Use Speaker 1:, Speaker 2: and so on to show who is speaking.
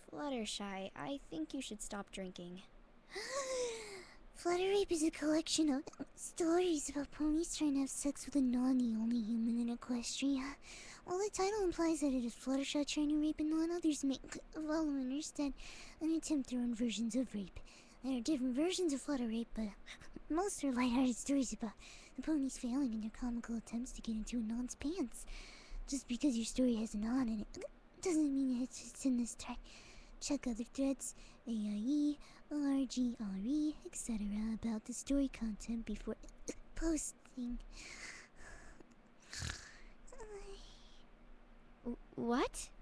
Speaker 1: Fluttershy, I think you should stop drinking.
Speaker 2: Flutterrape is a collection of stories about ponies trying to have sex with a non the only human in Equestria. While the title implies that it is Fluttershy trying to rape a non, others may follow instead and attempt their own versions of rape. There are different versions of Flutterrape, but most are lighthearted stories about the ponies failing in their comical attempts to get into a non's pants. Just because your story has a non in it doesn't mean it's in this track. Check other threads, AIE, RGRE, etc. about the story content before posting.
Speaker 1: What?